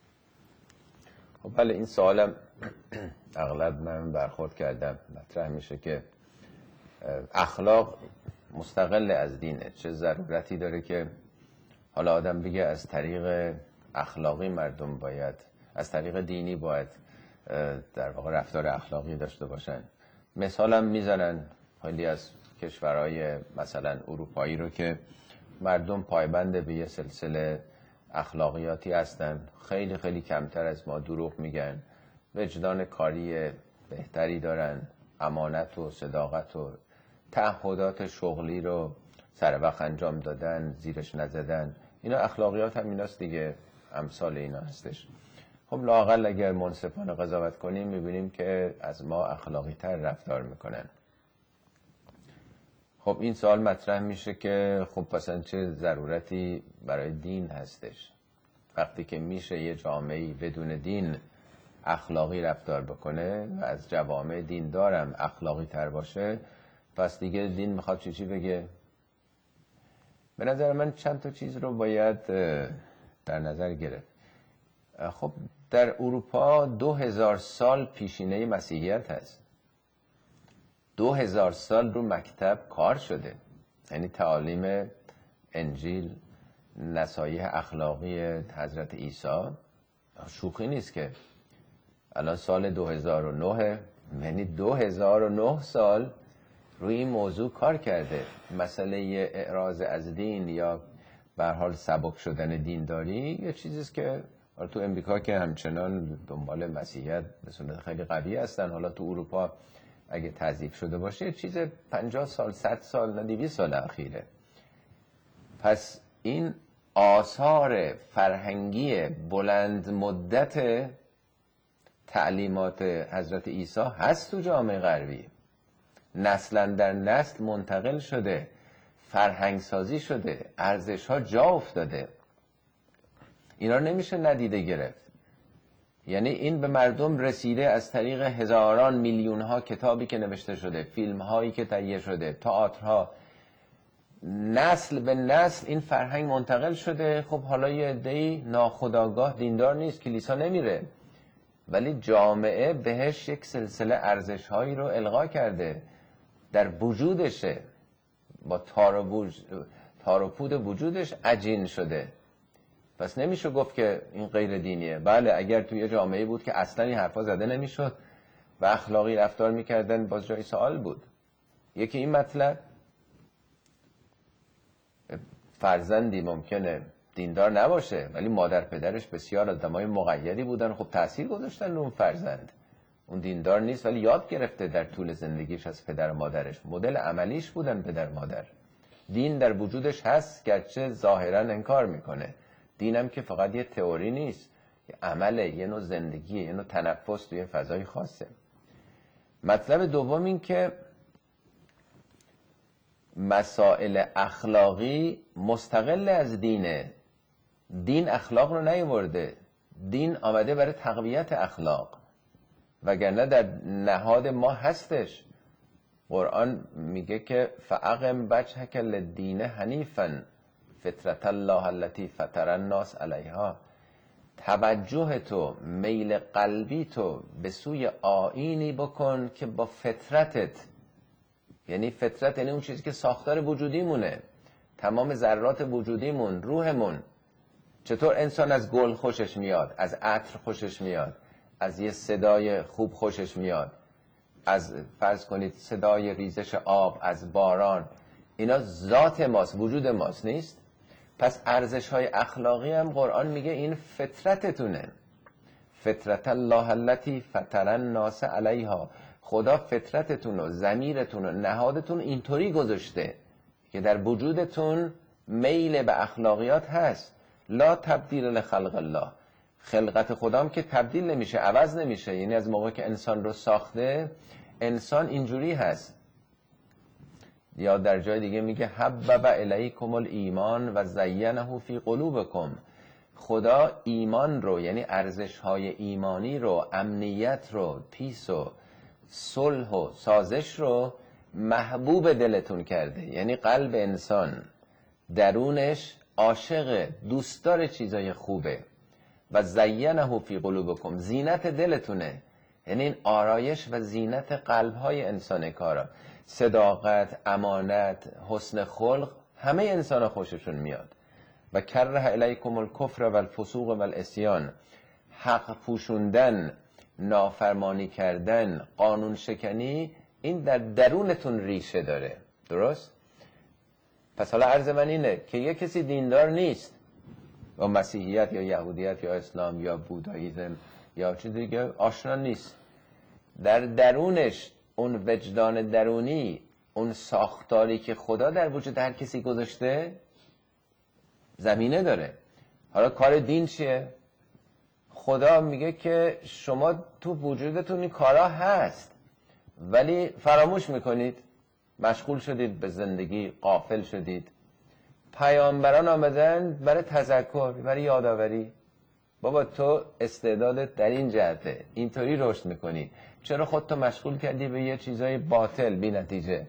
خب بله، این سوالم اغلب من برخورد کردم، مطرح میشه که اخلاق مستقل از دینه، چه ضرورتی داره که حالا آدم بگه از طریق اخلاقی مردم باید، از طریق دینی باید در واقع رفتار اخلاقی داشته باشن. مثالم میزنن خیلی از کشورهای مثلا اروپایی رو که مردم پایبند به یه سلسله اخلاقیاتی هستن، خیلی خیلی کمتر از ما دروغ میگن، وجدان کاری بهتری دارن، امانت و صداقت و تعهدات شغلی رو سر وقت انجام دادن، زیرش نزدن، اینا اخلاقیات هم ایناست دیگه، امثال اینا هستش. خب لااقل اگر منصفانه قضاوت کنیم میبینیم که از ما اخلاقی تر رفتار میکنن. خب این سوال مطرح میشه که خب مثلا چه ضرورتی برای دین هستش وقتی که میشه یه جامعه‌ای بدون دین اخلاقی رفتار بکنه و از جوامع دین دارم اخلاقی تر باشه، پس دیگه دین میخواد چی بگه؟ به نظر من چند تا چیز رو باید در نظر گرفت. خب در اروپا 2000 سال پیشینه مسیحیت هست، 2000 سال رو مکتب کار شده، یعنی تعالیم انجیل، نصایح اخلاقی حضرت عیسی شوخی نیست که. الان سال 2009 یعنی 2009 سال روی این موضوع کار کرده. مسئله اعراض از دین یا به هر حال سبک شدن دینداری یه چیزیست که تو امریکا که همچنان دنبال مسیحیت به صورت خیلی قوی هستن، حالا تو اروپا اگه تضعیف شده باشه یه چیز 50 سال 100 سال نه 200 سال اخیره. پس این آثار فرهنگی بلند مدت تعلیمات حضرت عیسی هست تو جامعه غربی، نسلا در نسل منتقل شده، فرهنگ سازی شده، ارزش ها جا افتاده، اینا نمیشه ندیده گرفت. یعنی این به مردم رسیده از طریق هزاران میلیون ها کتابی که نوشته شده، فیلم هایی که تهیه شده، تئاترها، نسل به نسل این فرهنگ منتقل شده. خب حالا یه عده‌ای ناخودآگاه دیندار نیست، کلیسا نمیره، ولی جامعه بهش یک سلسله ارزش هایی رو القا کرده، در وجودشه، با تار و پود وجودش عجین شده. پس نمیشه گفت که این غیر دینیه. بله اگر توی جامعه بود که اصلا این حرفا زده نمیشد و اخلاقی رفتار میکردن، باز جای سوال بود. یکی این مطلب، فرزندی ممکنه دیندار نباشه ولی مادر پدرش بسیار آدمای مقیدی بودن، خب تأثیر گذاشتن اون فرزند. اون دیندار نیست ولی یاد گرفته در طول زندگیش از پدر و مادرش، مدل عملیش بودن پدر مادر. دین در وجودش هست، گرچه ظاهرا انکار میکنه. دینم که فقط یه تئوری نیست، یه عمله، یه نوع زندگیه، یه نوع تنفس توی فضای خاصه. مطلب دوم این که مسائل اخلاقی مستقل از دینه. دین اخلاق رو نیاورده، دین آمده برای تقویت اخلاق، وگرنه در نهاد ما هستش. قرآن میگه که فاقم وجهک للدین حنیفا فطرت الله التي فطر الناس علیها. توجه تو، میل قلبی تو به سوی آیینی بکن که با فطرتت، یعنی فطرت یعنی اون چیزی که ساختار وجودیمونه، تمام ذرات وجودیمون، روحمون. چطور انسان از گل خوشش میاد، از عطر خوشش میاد، از یه صدای خوب خوشش میاد، از فرض کنید صدای ریزش آب، از باران، اینا ذات ماست، وجود ماست نیست؟ پس ارزش‌های اخلاقی هم قرآن میگه این فطرتتونه. فطرت الله التي فطر الناس علیها. خدا فطرتتون و ضمیرتون و نهادتون اینطوری گذاشته که در وجودتون میل به اخلاقیات هست. لا تبدیل لخلق الله. خلقت خدا هم که تبدیل نمیشه، عوض نمیشه. یعنی از موقع که انسان رو ساخته، انسان اینجوری هست. یا در جای دیگه میگه حبب الیکم الایمان و زینه فی قلوبکم. خدا ایمان رو، یعنی ارزش‌های ایمانی رو، امنیت رو، پیس و صلح و سازش رو محبوب دلتون کرده. یعنی قلب انسان درونش عاشق، دوستدار چیزای خوبه. و زینه فی قلوبکم، زینت دلتونه، یعنی این آرایش و زینت قلب‌های انسان کارا. صداقت، امانت، حسن خلق، همه انسان خوششون میاد. و کره الیکم الکفر و الفسوق و العصیان. حق پوشوندن، نافرمانی کردن، قانون شکنی، این در درونتون ریشه داره. درست؟ پس حالا عرض من اینه که یک کسی دیندار نیست، با مسیحیت یا یهودیت یا اسلام یا بوداییسم یا چیز دیگه آشنا نیست، در درونش اون وجدان درونی، اون ساختاری که خدا در وجود هر کسی گذاشته زمینه داره. حالا کار دین چیه؟ خدا میگه که شما تو وجودتون این کارا هست، ولی فراموش میکنید، مشغول شدید به زندگی، غافل شدید. پیامبران آمدن برای تذکر، برای یادآوری. بابا تو استعدادت در این جهته، اینطوری رشد میکنی، چرا خودتو مشغول کردی به یه چیزای باطل بی نتیجه؟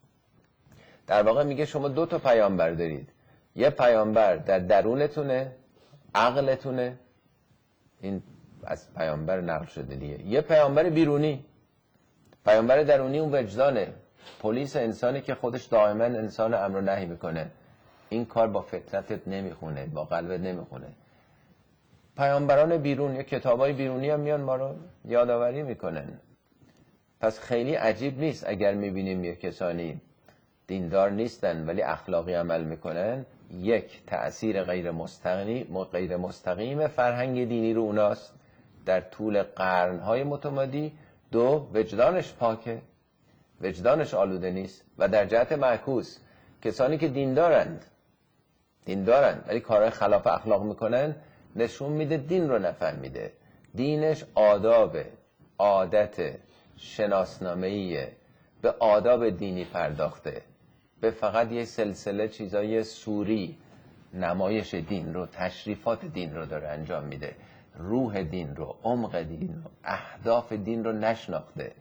در واقع میگه شما دو تا پیامبر دارید. یه پیامبر در درونتونه، عقلتونه، این از پیامبر نقل شده دیگه. یه پیامبر بیرونی. پیامبر درونی اون وجدانه، پلیس انسانی که خودش دائما انسان امر و نهی میکنه. این کار با فطرتت نمیخونه، با قلبت نمیخونه. پیامبران بیرون، یه کتابای بیرونی هم میان ما رو یادآوری میکنن. پس خیلی عجیب نیست اگر میبینیم یه کسانی دیندار نیستن ولی اخلاقی عمل میکنن. یک، تأثیر غیر مستقیم فرهنگ دینی رو اوناست در طول قرنهای متمادی. دو، وجدانش پاکه، وجدانش آلوده نیست. و در جهت معکوس، کسانی که دیندارند ولی کارهای خلاف اخلاق میکنن، نشون میده دین رو نفهمیده. دینش آدابه، عادت، شناسنامه‌ایه، به آداب دینی پرداخته، به فقط یه سلسله چیزای سوری نمایش دین رو، تشریفات دین رو داره انجام میده. روح دین رو، عمق دین رو، اهداف دین رو نشناخته.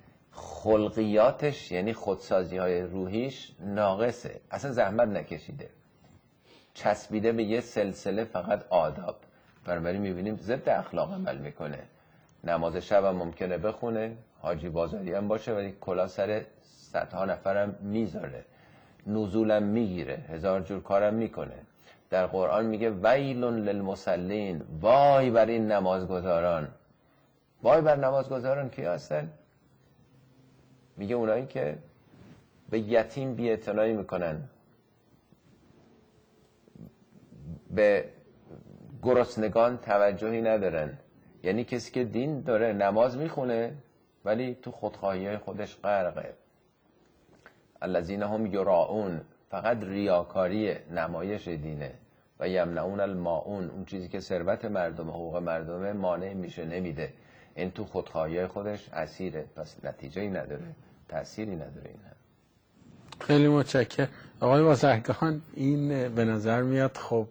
خلقیاتش یعنی خودسازی های روحیش ناقصه، اصلا زحمت نکشیده، چسبیده به یه سلسله فقط آداب. بنابراین میبینیم ضد اخلاق عمل میکنه. نماز شب هم ممکنه بخونه، حاجی بازاری هم باشه، ولی کلا سر صدها نفرم میذاره، نزولم میگیره، هزار جور کارم میکنه. در قرآن میگه ویل للمصلین، وای بر این نمازگزاران. وای بر نمازگزاران کی هستن؟ میگه اونایی که به یتیم بی‌اعتنایی میکنن، به گرسنگان توجهی ندارن. یعنی کسی که دین داره، نماز میخونه ولی تو خودخواهی خودش غرقه. الذین هم یراؤون، فقط ریاکاری نمایش دینه و یمنعون الماعون، اون چیزی که ثروت مردم، حقوق مردمه، مانع میشه، نمیده، این تو خودخواهی خودش اسیره، پس نتیجه‌ای نداره، تأثیری نداره. این هم خیلی متشکرم آقای بازرگان. این به نظر میاد خب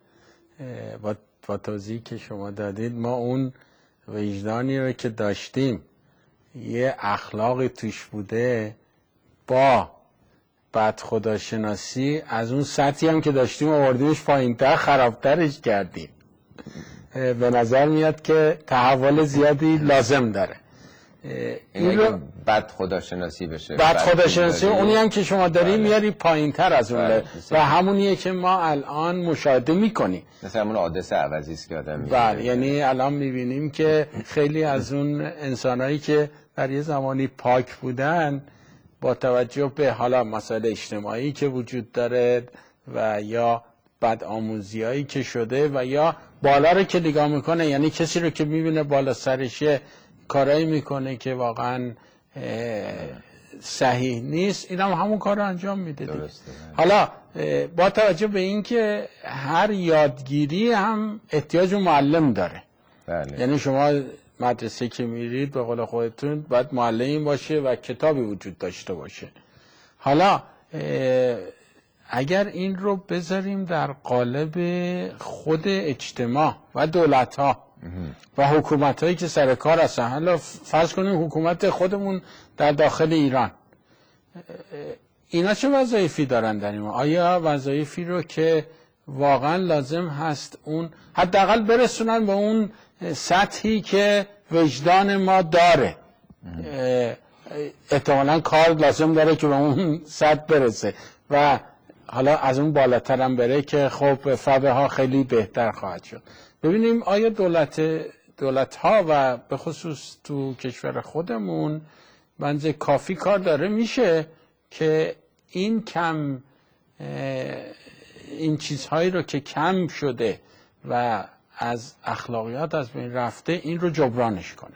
با توضیحی که شما دادید ما اون وجدانی رو که داشتیم یه اخلاقی توش بوده، با بعد خداشناسی از اون سطحی هم که داشتیم آوردیمش پایین‌تر، خرابترش کردیم. به نظر میاد که تحول زیادی لازم داره. این رو بد خداشناسی بشه، بد خداشناسی اونی هم که شما داریم میاری پایین‌تر از اون و همونیه که ما الان مشاهده میکنیم، مثل همون حادثه عوضی است که آدم بله. یعنی الان میبینیم که خیلی از اون انسانایی که در یه زمانی پاک بودن با توجه به حالا مسائل اجتماعی که وجود داره و یا بد آموزیایی که شده و یا بالا رو که نگاه میکنه، یعنی کسی رو که میبینه بالا سرشه کارایی میکنه که واقعا صحیح نیست، این هم همون کار رو انجام میده دیگه. حالا با توجه به این که هر یادگیری هم احتیاج معلم داره، بله. یعنی شما مدرسه که میرید به قول خودتون باید معلمی باشه و کتابی وجود داشته باشه. حالا اگر این رو بذاریم در قالب خود اجتماع و دولت ها و حکومت هایی که سر کار هستن، حالا فرض کنیم حکومت خودمون در داخل ایران، اینا چه وظایفی دارن در این؟ آیا وظایفی رو که واقعا لازم هست اون حداقل برسونن به اون سطحی که وجدان ما داره؟ احتمالاً کار لازم داره که به اون سطح برسه و حالا از اون بالاتر هم بره که خب فبه ها خیلی بهتر خواهد شد. ببینیم آیا دولت ها و به خصوص تو کشور خودمون بنز کافی کار داره میشه که این چیزهایی رو که کم شده و از اخلاقیات از بین رفته این رو جبرانش کنه؟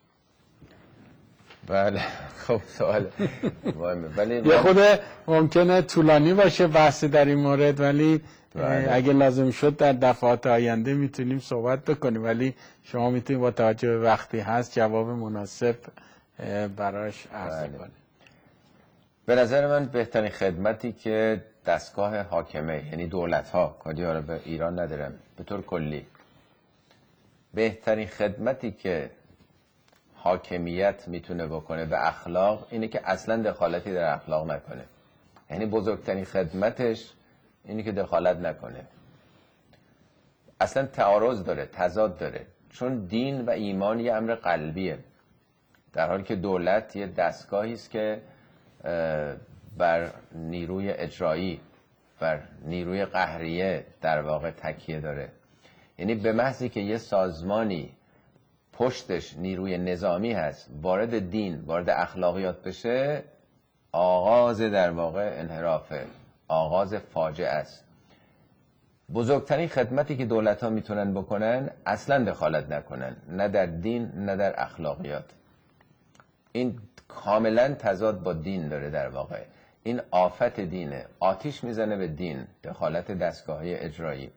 بله خب سوال مهمه، ولی یه خود ممکنه طولانی باشه بحث در این مورد، ولی اگه لازم شد در دفعات آینده میتونیم صحبت بکنیم، ولی شما میتونید با توجه به وقتی هست جواب مناسب براش عرض کنید. به نظر من بهترین خدمتی که دستگاه حاکمه، یعنی دولت ها، کاری ها رو به ایران ندارم، به طور کلی بهترین خدمتی که حاکمیت میتونه بکنه به اخلاق اینه که اصلا دخالتی در اخلاق نکنه. یعنی بزرگترین خدمتش اینه که دخالت نکنه. اصلا تعارض داره، تضاد داره، چون دین و ایمان یه امر قلبیه، در حالی که دولت یه دستگاهی است که بر نیروی اجرایی، بر نیروی قهریه در واقع تکیه داره. یعنی به محضی که یه سازمانی پشتش نیروی نظامی هست، وارد دین، وارد اخلاقیات بشه، آغاز در واقع انحرافه، آغاز فاجعه است. بزرگترین خدمتی که دولت ها میتونن بکنن اصلا دخالت نکنن، نه در دین نه در اخلاقیات. این کاملا تضاد با دین داره در واقع. این آفت دینه، آتیش میزنه به دین، دخالت دستگاهی اجرایی.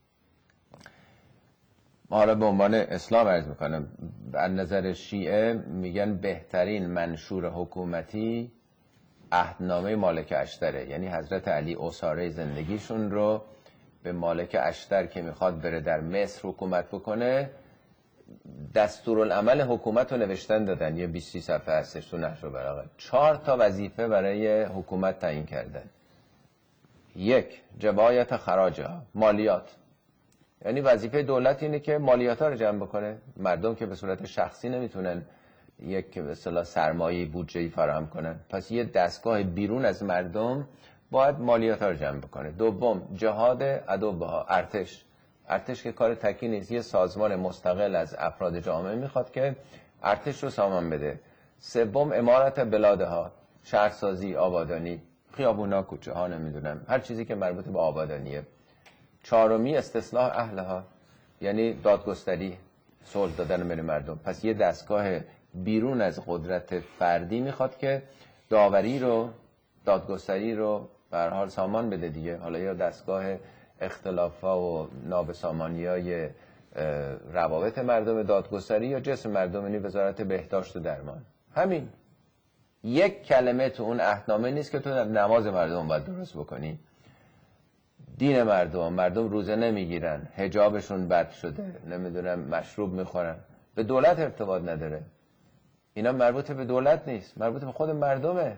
ما حالا به عنوان اسلام عرض میکنم، از نظر شیعه میگن بهترین منشور حکومتی عهدنامه مالک اشتره، یعنی حضرت علی اساره زندگیشون رو به مالک اشتر که میخواد بره در مصر حکومت بکنه، دستورالعمل حکومت رو نوشتن دادن، یه 20 صفحه هستش تو نهج البلاغه. 4 تا وظیفه برای حکومت تعیین کردن. 1. جبایت خراجها، مالیات. یعنی وظیفه دولت اینه که مالیات ها رو جمع بکنه. مردم که به صورت شخصی نمیتونن یک به اصطلاح سرمایه بودجه‌ای فراهم کنن، پس یه دستگاه بیرون از مردم باید مالیات ها رو جمع بکنه. 2. جهاد عدوها، ارتش که کار تکی نیست، یه سازمان مستقل از افراد جامعه میخواد که ارتش رو سامان بده. 3. امارت بلادها، شهرسازی، آبادانی، خیابونا، کوچه ها، نمیدونم هر چیزی که مربوط به آبادانیه. 4. استصلاح اهلها، یعنی دادگستری، صلح دادن بین مردم. پس یه دستگاه بیرون از قدرت فردی میخواد که داوری رو، دادگستری رو به هر حال سامان بده دیگه. حالا یا دستگاه اختلافا و نابسامانیای روابط مردم دادگستری یا جسم مردم، یعنی وزارت بهداشت و درمان. همین یک کلمه تو اون عهدنامه نیست که تو نماز مردم باید درست بکنی، دین مردم روزه نمیگیرن، حجابشون بد شده، نمیدونم مشروب میخورن، به دولت ارتباط نداره. اینا مربوط به دولت نیست، مربوط به خود مردمه.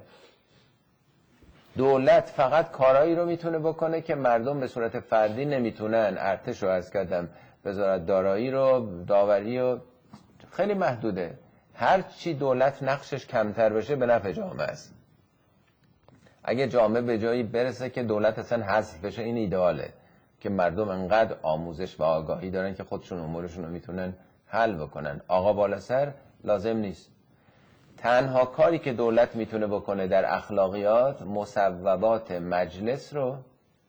دولت فقط کارایی رو میتونه بکنه که مردم به صورت فردی نمیتونن. ارتش رو عرض کردم، وزارت دارایی رو، داوری رو، خیلی محدوده. هر چی دولت نقشش کمتر بشه به نفع جامعه است. اگه جامعه به جایی برسه که دولت اصلا حذف بشه، این ایدئاله که مردم انقدر آموزش و آگاهی دارن که خودشون امورشون رو میتونن حل بکنن. آقا بالا سر لازم نیست. تنها کاری که دولت میتونه بکنه در اخلاقیات، مصوبات مجلس رو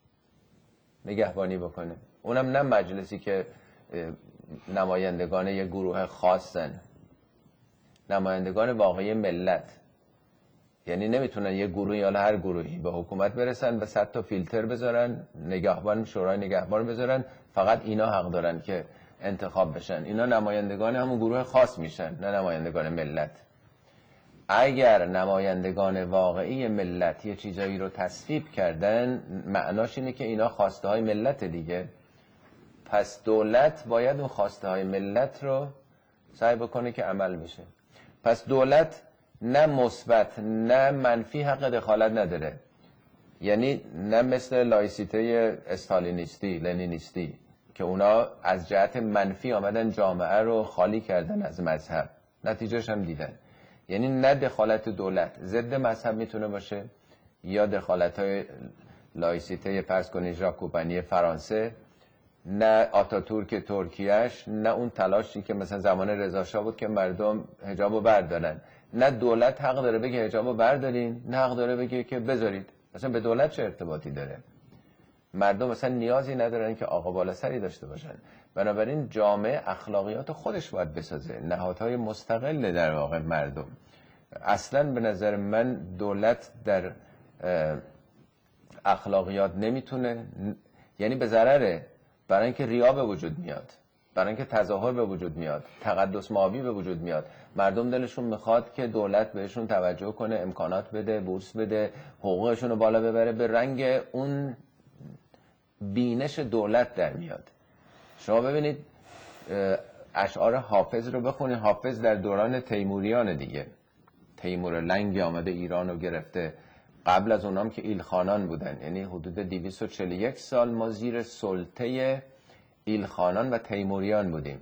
نگهبانی بکنه. اونم نه مجلسی که نمایندگان یک گروه خاصن، نمایندگان واقعی ملت. یعنی نمیتونن یک گروهی یا هر گروهی به حکومت برسن و 100 تا فیلتر بذارن، نگهبان، شورای نگهبان بذارن، فقط اینا حق دارن که انتخاب بشن. اینا نمایندگان همون گروه خاص میشن، نه نمایندگان ملت. اگر نمایندگان واقعی ملت یه چیزایی رو تصویب کردن، معناش اینه که اینا خواسته های ملت دیگه. پس دولت باید اون خواسته های ملت رو سعی بکنه که عمل بشه. پس دولت نه مثبت نه منفی حق دخالت نداره. یعنی نه مثل لایسیته استالینیستی، لنینیستی که اونا از جهت منفی آمدن جامعه رو خالی کردن از مذهب، نتیجهش هم دیدن. یعنی نه دخالت دولت ضد مذهب میتونه باشه، یا دخالت های لایسیته فرض کنید ژاکوبانی فرانسه، نه آتاتورک ترکیهش، نه اون تلاشی که مثلا زمان رضا شاه بود که مردم حجابو بردارن. نه دولت حق داره بگه حجابو بردارین، نه حق داره بگه که بذارید. مثلا به دولت چه ارتباطی داره؟ مردم مثلا نیازی ندارن که آقا بالا سری داشته باشن. بنابراین جامعه اخلاقیات خودش باید بسازه، نهادهای مستقل در واقع مردم. اصلا به نظر من دولت در اخلاقیات نمیتونه، یعنی به ضرره، برای اینکه ریا به وجود میاد، برای اینکه تظاهر به وجود میاد، تقدس مابی به وجود میاد. مردم دلشون میخواد که دولت بهشون توجه کنه، امکانات بده، بورس بده، حقوقشون رو بالا ببره، به رنگ اون بینش دولت در میاد. شما ببینید اشعار حافظ رو بخونید. حافظ در دوران تیموریان دیگه، تیمور لنگی آمده ایران رو گرفته. قبل از اونام که ایلخانان بودن، یعنی حدود 241 سال ما زیر سلطه ایلخانان و تیموریان بودیم.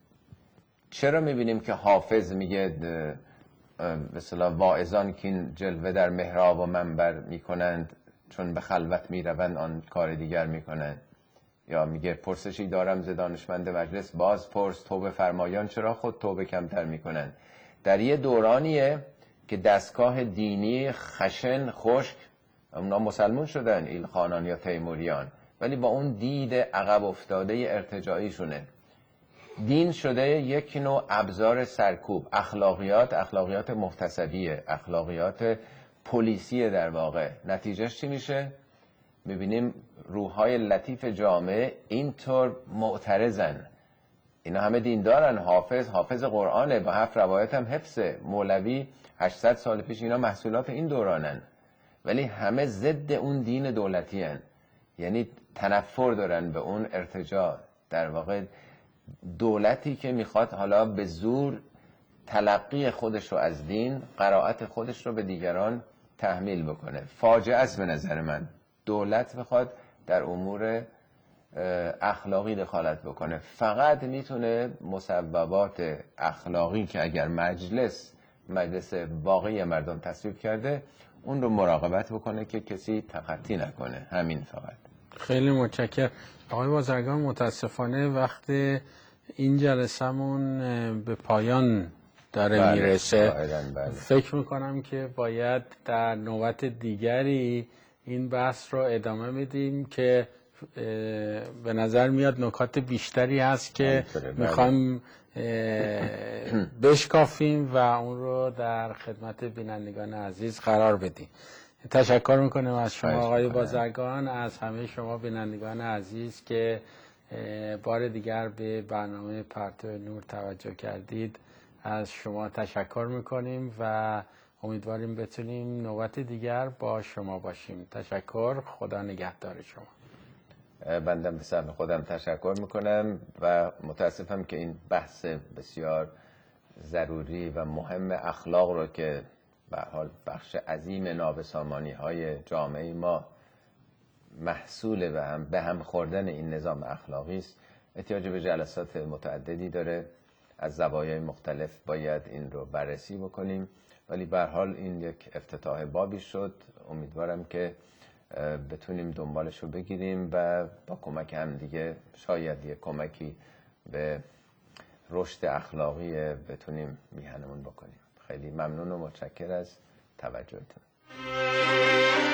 چرا میبینیم که حافظ میگه به اصطلاح واعظان که این جلوه در محراب و منبر میکنند، چون به خلوت میروند آن کار دیگر میکنند؟ یا میگه پرسشی دارم ز دانشمند مجلس، باز پرس توبه فرمایان چرا خود توبه کمتر میکنند؟ در یه دورانیه که دستگاه دینی خشن خشک، اونا مسلمون شدن ایلخانان یا تیموریان، ولی با اون دید عقب افتاده ارتجاعی دین شده یک نوع ابزار سرکوب. اخلاقیات محتسبیه، اخلاقیات پلیسیه در واقع. نتیجهش چی میشه؟ میبینیم روحهای لطیف جامعه اینطور معترضن. اینا همه دین دارن. حافظ قرآنه، با 7 روایت هم حفظه. مولوی 800 سال پیش، اینا محصولات این دورانن، ولی همه ضد اون دین دولتی هن. یعنی تنفر دارن به اون ارتجاع. در واقع دولتی که میخواد حالا به زور تلقی خودش رو از دین، قرائت خودش رو به دیگران تحمیل بکنه. فاجعه است به نظر من دولت بخواد در امور اخلاقی دخالت بکنه. فقط میتونه مصوبات اخلاقی که اگر مجلس واقعی مردم تصویب کرده، اون رو مراقبت بکنه که کسی تخطی نکنه. همین فقط. خیلی متشکرم آقای بازرگان. متاسفانه وقت این جلسمون به پایان داره میرسه. بله. فکر میکنم که باید در نوبت دیگری این بحث رو ادامه میدیم که به نظر میاد نکات بیشتری هست که میخوایم بشکافیم و اون رو در خدمت بینندگان عزیز قرار بدیم. تشکر میکنم از شما خواهش آقای می‌کنم. بازرگان، از همه شما بینندگان عزیز که بار دیگر به برنامه پرتو نور توجه کردید. از شما تشکر میکنیم و امیدواریم بتونیم نوبت دیگر با شما باشیم. تشکر، خدا نگهدار شما. بندم به سهم خودم تشکر میکنم و متاسفم که این بحث بسیار ضروری و مهم اخلاق رو که به حال بخش عظیم نابسامانی های جامعه ما محصول به هم خوردن این نظام اخلاقی است، احتیاج به جلسات متعددی داره. از زوایای مختلف باید این رو بررسی بکنیم، ولی به هر حال این یک افتتاح بابی شد. امیدوارم که بتونیم دنبالش رو بگیریم و با کمک هم دیگه شاید یک کمکی به رشد اخلاقی بتونیم میهنمون بکنیم. خیلی ممنون و متشکر از توجهتون.